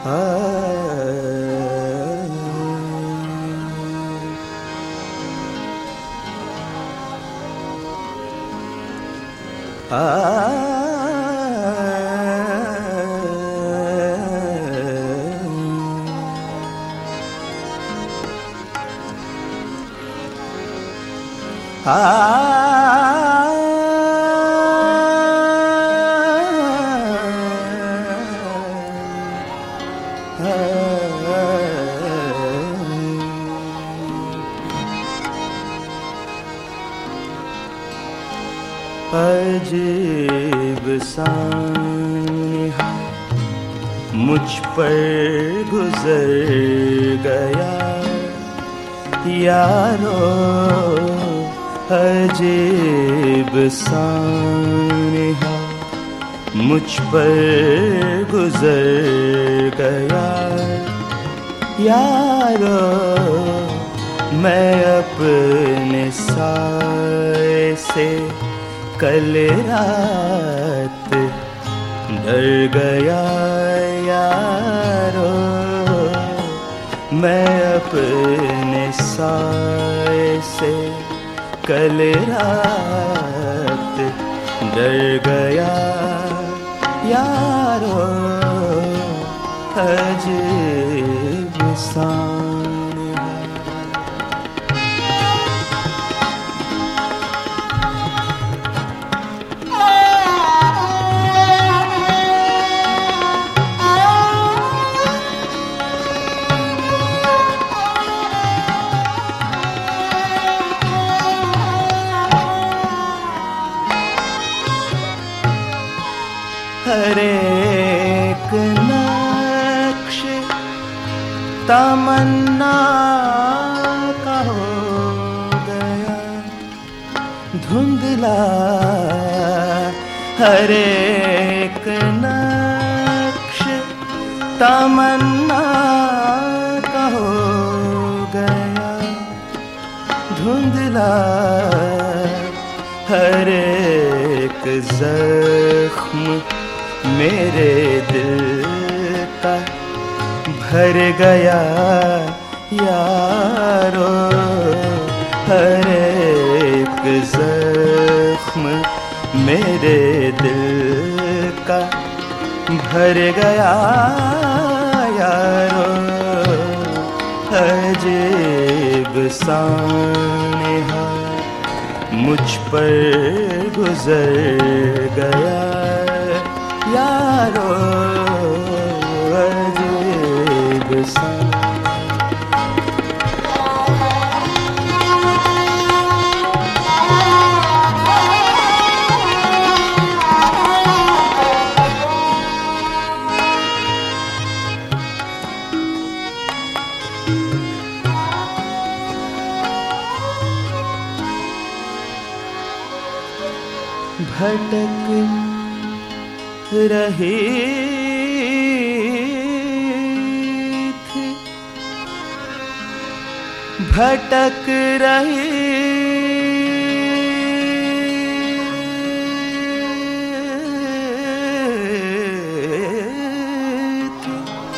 अजीब सान्हा मुझ पर गुजर गया यारो, अजीब सान्हा मुझ पर गुजर गया यारो। मैं अपने साए से कल रात डर गया यारो। मैं अपने साए से कल रात डर गया यारो। अजीब सान्हा हर एक नक्श तमन्ना का हो गया धुंधला। हर एक नक्श तमन्ना का हो गया धुंधला। हर एक जख्म मेरे दिल का भर गया यारो। हर एक जख्म मेरे दिल का भर गया यारो। अजीब सान्हा मुझ पर गुजर गया यारो। अजीब सान्हा भटक रही थी, भटक रही थी,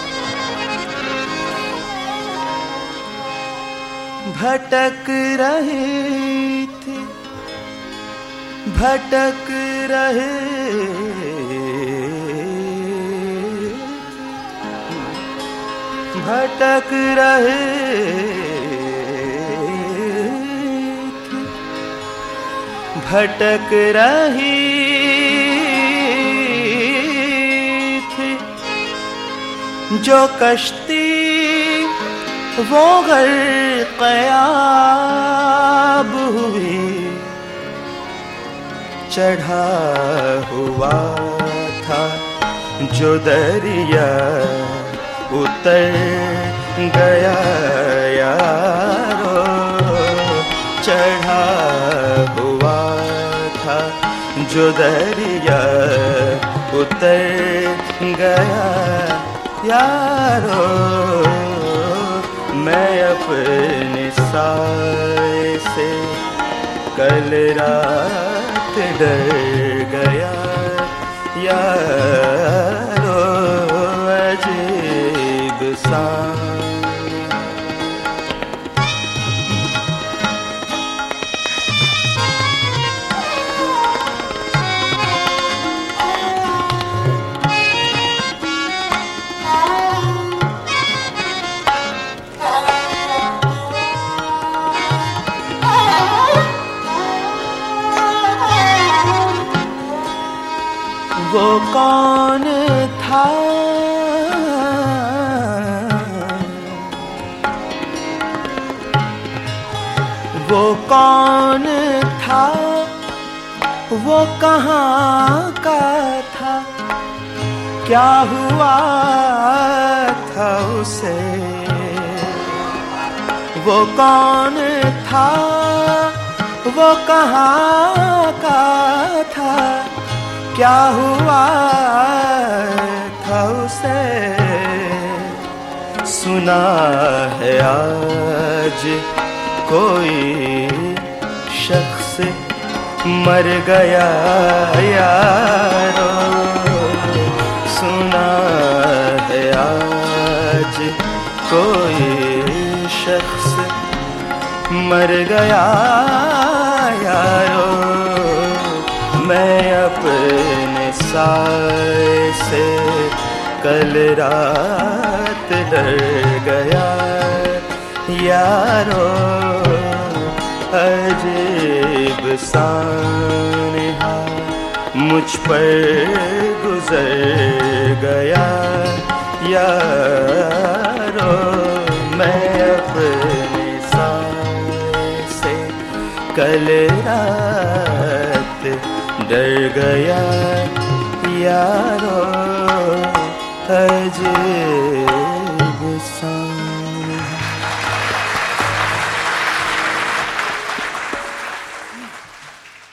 भटक रही थी, भटक रहे भटक रहे भटक रही थी जो कश्ती वो ग़र्क़याब हुई। चढ़ा हुआ था जो दरिया उतर गया यारो। चढ़ा हुआ था जो दरिया उतर गया यारो। मैं अपने साए से कल रात डर गया यारो। अजीब वो कौन था, वो कौन था, वो कहाँ का था, क्या हुआ था उसे। वो कौन था, वो कहाँ का था, क्या हुआ था उसे। सुना है आज कोई शख्स मर गया यारो। सुना है आज कोई शख्स मर गया यारो। मैं अपने साए से कल रात डर गया यारो। अजीब सानहा मुझ पर गुजर गया यारो। मैं अपने साए से कल रात डर गया यारो। अजीब